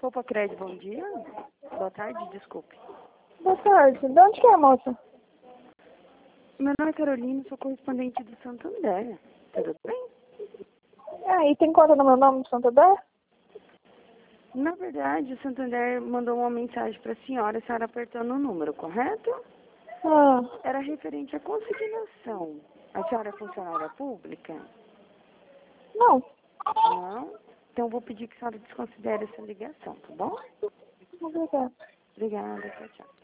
Copa Crédito, bom dia. Boa tarde, desculpe. Boa tarde. De onde que é, moça? Meu nome é Carolina, sou correspondente do Santander. Tudo bem? E tem conta no meu nome do Santander? Na verdade, o Santander mandou uma mensagem para a senhora apertando o número, correto? Era referente à consignação. A senhora é funcionária pública? Não. Não? Então, vou pedir que a senhora desconsidere essa ligação, tá bom? Obrigada. Obrigada, tchau, tchau.